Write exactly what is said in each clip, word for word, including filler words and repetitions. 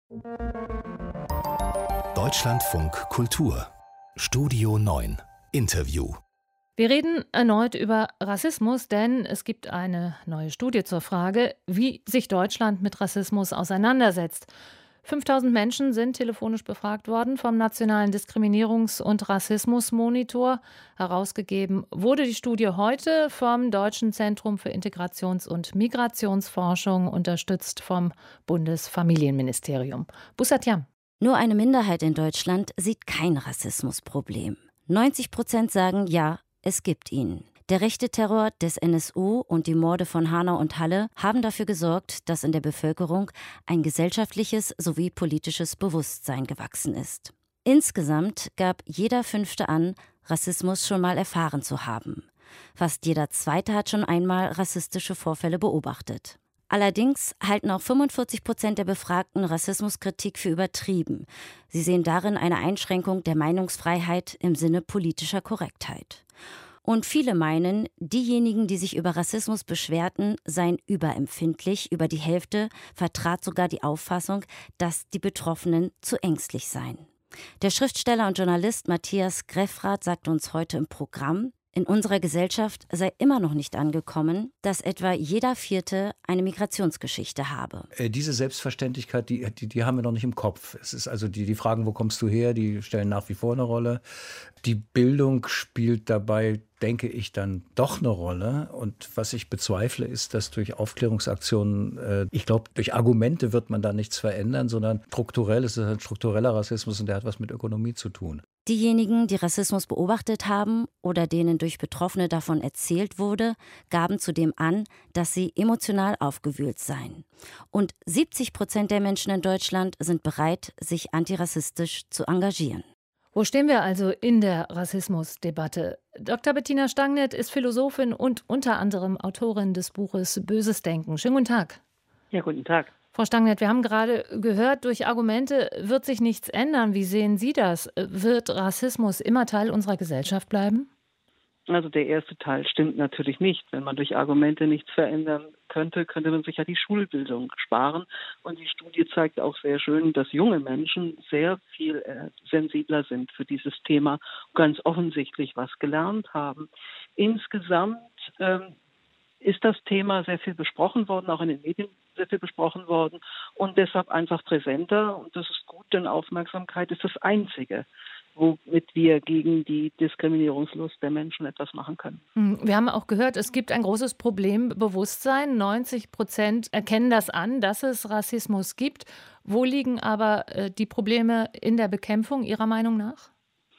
Deutschlandfunk Kultur Studio neun Interview. Wir reden erneut über Rassismus, denn es gibt eine neue Studie zur Frage, wie sich Deutschland mit Rassismus auseinandersetzt. fünftausend Menschen sind telefonisch befragt worden vom Nationalen Diskriminierungs- und Rassismusmonitor. Herausgegeben wurde die Studie heute vom Deutschen Zentrum für Integrations- und Migrationsforschung, unterstützt vom Bundesfamilienministerium. Bussard Jam. Nur eine Minderheit in Deutschland sieht kein Rassismusproblem. neunzig Prozent sagen, ja, es gibt ihn. Der rechte Terror des N S U und die Morde von Hanau und Halle haben dafür gesorgt, dass in der Bevölkerung ein gesellschaftliches sowie politisches Bewusstsein gewachsen ist. Insgesamt gab jeder Fünfte an, Rassismus schon mal erfahren zu haben. Fast jeder Zweite hat schon einmal rassistische Vorfälle beobachtet. Allerdings halten auch fünfundvierzig Prozent der Befragten Rassismuskritik für übertrieben. Sie sehen darin eine Einschränkung der Meinungsfreiheit im Sinne politischer Korrektheit. Und viele meinen, diejenigen, die sich über Rassismus beschwerten, seien überempfindlich. Über die Hälfte vertrat sogar die Auffassung, dass die Betroffenen zu ängstlich seien. Der Schriftsteller und Journalist Matthias Greffrath sagt uns heute im Programm, in unserer Gesellschaft sei immer noch nicht angekommen, dass etwa jeder Vierte eine Migrationsgeschichte habe. Diese Selbstverständlichkeit, die, die, die haben wir noch nicht im Kopf. Es ist also die, die Fragen, wo kommst du her, die stellen nach wie vor eine Rolle. Die Bildung spielt dabei, denke ich, dann doch eine Rolle. Und was ich bezweifle, ist, dass durch Aufklärungsaktionen, äh, ich glaube, durch Argumente wird man da nichts verändern, sondern strukturell ist es ein struktureller Rassismus und der hat was mit Ökonomie zu tun. Diejenigen, die Rassismus beobachtet haben oder denen durch Betroffene davon erzählt wurde, gaben zudem an, dass sie emotional aufgewühlt seien. Und siebzig Prozent der Menschen in Deutschland sind bereit, sich antirassistisch zu engagieren. Wo stehen wir also in der Rassismusdebatte? Doktor Bettina Stangneth ist Philosophin und unter anderem Autorin des Buches Böses Denken. Schönen guten Tag. Ja, guten Tag. Frau Stangneth, wir haben gerade gehört, durch Argumente wird sich nichts ändern. Wie sehen Sie das? Wird Rassismus immer Teil unserer Gesellschaft bleiben? Also der erste Teil stimmt natürlich nicht. Wenn man durch Argumente nichts verändern könnte, könnte man sich ja die Schulbildung sparen. Und die Studie zeigt auch sehr schön, dass junge Menschen sehr viel äh, sensibler sind für dieses Thema und ganz offensichtlich was gelernt haben. Insgesamt ähm, ist das Thema sehr viel besprochen worden, auch in den Medien sehr viel besprochen worden und deshalb einfach präsenter. Und das ist gut, denn Aufmerksamkeit ist das Einzige, womit wir gegen die Diskriminierungslust der Menschen etwas machen können. Wir haben auch gehört, es gibt ein großes Problembewusstsein. neunzig Prozent erkennen das an, dass es Rassismus gibt. Wo liegen aber äh, die Probleme in der Bekämpfung Ihrer Meinung nach?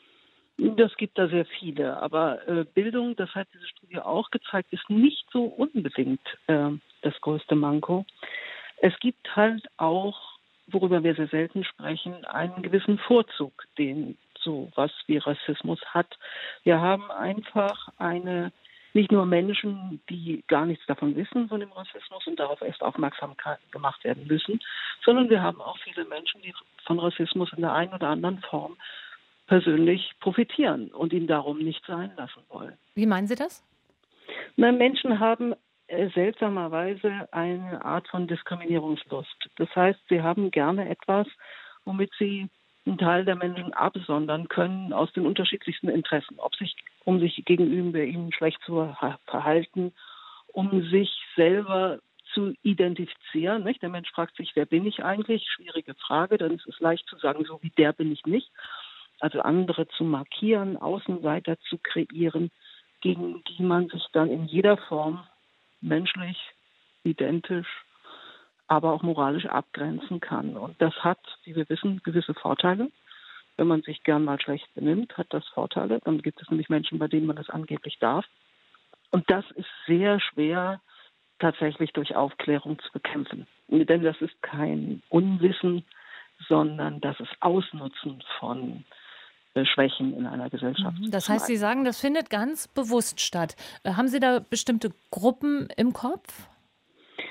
Das gibt da sehr viele, aber äh, Bildung, das hat diese Studie auch gezeigt, ist nicht so unbedingt äh, das größte Manko. Es gibt halt auch, worüber wir sehr selten sprechen, einen gewissen Vorzug, den so was wie Rassismus hat. Wir haben einfach eine, nicht nur Menschen, die gar nichts davon wissen von dem Rassismus und darauf erst aufmerksam gemacht werden müssen, sondern wir haben auch viele Menschen, die von Rassismus in der einen oder anderen Form persönlich profitieren und ihn darum nicht sein lassen wollen. Wie meinen Sie das? Na, Menschen haben äh, seltsamerweise eine Art von Diskriminierungslust. Das heißt, sie haben gerne etwas, womit sie einen Teil der Menschen absondern können aus den unterschiedlichsten Interessen. Ob sich, um sich gegenüber ihnen schlecht zu verhalten, um sich selber zu identifizieren. Nicht? Der Mensch fragt sich, wer bin ich eigentlich? Schwierige Frage, dann ist es leicht zu sagen, so wie der bin ich nicht. Also andere zu markieren, Außenseiter zu kreieren, gegen die man sich dann in jeder Form menschlich, identisch, aber auch moralisch abgrenzen kann. Und das hat, wie wir wissen, gewisse Vorteile. Wenn man sich gern mal schlecht benimmt, hat das Vorteile. Dann gibt es nämlich Menschen, bei denen man das angeblich darf. Und das ist sehr schwer tatsächlich durch Aufklärung zu bekämpfen. Denn das ist kein Unwissen, sondern das ist Ausnutzen von Schwächen in einer Gesellschaft. Das heißt, Sie sagen, das findet ganz bewusst statt. Haben Sie da bestimmte Gruppen im Kopf?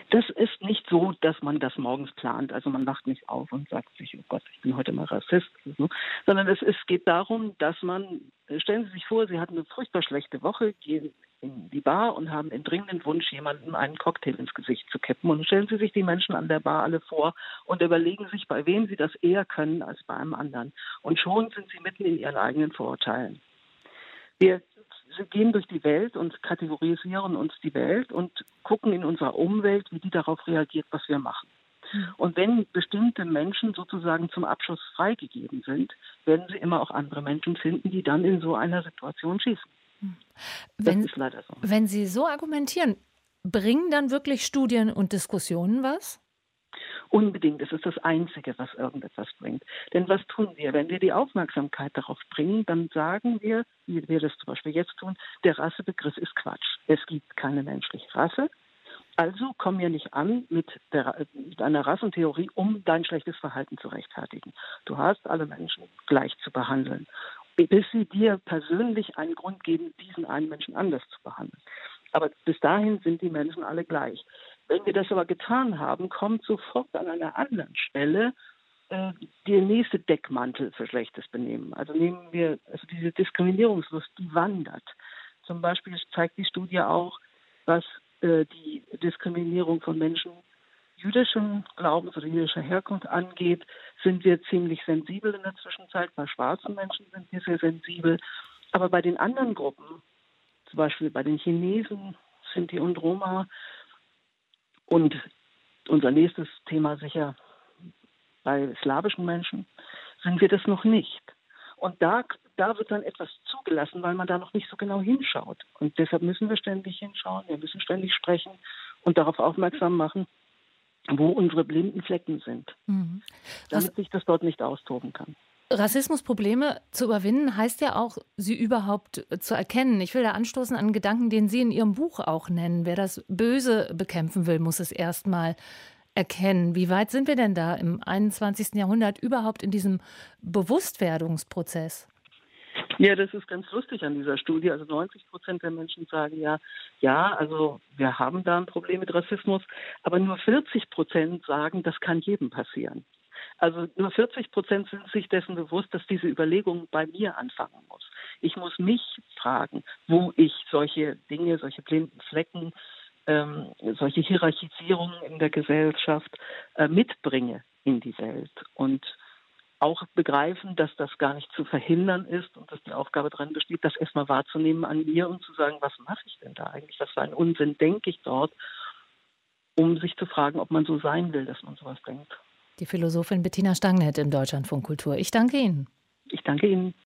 Das ist nicht so, dass man das morgens plant. Also man wacht nicht auf und sagt sich, oh Gott, ich bin heute mal Rassist. Sondern es, es geht darum, dass man, stellen Sie sich vor, Sie hatten eine furchtbar schlechte Woche, gehen in die Bar und haben den dringenden Wunsch, jemandem einen Cocktail ins Gesicht zu kippen. Und stellen Sie sich die Menschen an der Bar alle vor und überlegen sich, bei wem Sie das eher können als bei einem anderen. Und schon sind Sie mitten in Ihren eigenen Vorurteilen. Wir gehen durch die Welt und kategorisieren uns die Welt und gucken in unserer Umwelt, wie die darauf reagiert, was wir machen. Und wenn bestimmte Menschen sozusagen zum Abschuss freigegeben sind, werden Sie immer auch andere Menschen finden, die dann in so einer Situation schießen. Wenn, das ist leider so. Wenn Sie so argumentieren, bringen dann wirklich Studien und Diskussionen was? Unbedingt. Es ist das Einzige, was irgendetwas bringt. Denn was tun wir? Wenn wir die Aufmerksamkeit darauf bringen, dann sagen wir, wie wir das zum Beispiel jetzt tun, der Rassebegriff ist Quatsch. Es gibt keine menschliche Rasse. Also komm mir nicht an mit, der, mit einer Rassentheorie, um dein schlechtes Verhalten zu rechtfertigen. Du hast alle Menschen gleich zu behandeln, bis sie dir persönlich einen Grund geben, diesen einen Menschen anders zu behandeln. Aber bis dahin sind die Menschen alle gleich. Wenn wir das aber getan haben, kommt sofort an einer anderen Stelle äh, der nächste Deckmantel für schlechtes Benehmen. Also nehmen wir also diese Diskriminierungslust, die wandert. Zum Beispiel zeigt die Studie auch, was äh, die Diskriminierung von Menschen jüdischen Glaubens oder jüdischer Herkunft angeht, sind wir ziemlich sensibel in der Zwischenzeit. Bei schwarzen Menschen sind wir sehr sensibel. Aber bei den anderen Gruppen, zum Beispiel bei den Chinesen, Sinti und Roma, und unser nächstes Thema sicher bei slawischen Menschen, sind wir das noch nicht. Und da, da wird dann etwas zugelassen, weil man da noch nicht so genau hinschaut. Und deshalb müssen wir ständig hinschauen, wir müssen ständig sprechen und darauf aufmerksam machen, wo unsere blinden Flecken sind, mhm. damit sich das dort nicht austoben kann. Rassismusprobleme zu überwinden heißt ja auch, sie überhaupt zu erkennen. Ich will da anstoßen an einen Gedanken, den Sie in Ihrem Buch auch nennen. Wer das Böse bekämpfen will, muss es erstmal erkennen. Wie weit sind wir denn da im einundzwanzigsten Jahrhundert überhaupt in diesem Bewusstwerdungsprozess? Ja, das ist ganz lustig an dieser Studie. Also neunzig Prozent der Menschen sagen ja, ja, also wir haben da ein Problem mit Rassismus, aber nur vierzig Prozent sagen, das kann jedem passieren. Also nur vierzig Prozent sind sich dessen bewusst, dass diese Überlegung bei mir anfangen muss. Ich muss mich fragen, wo ich solche Dinge, solche blinden Flecken, ähm, solche Hierarchisierungen in der Gesellschaft äh, mitbringe in die Welt. Und auch begreifen, dass das gar nicht zu verhindern ist und dass die Aufgabe darin besteht, das erstmal wahrzunehmen an mir und zu sagen, was mache ich denn da eigentlich? Was für einen Unsinn denke ich dort, um sich zu fragen, ob man so sein will, dass man sowas denkt. Die Philosophin Bettina Stangneth im Deutschlandfunk Kultur. Ich danke Ihnen. Ich danke Ihnen.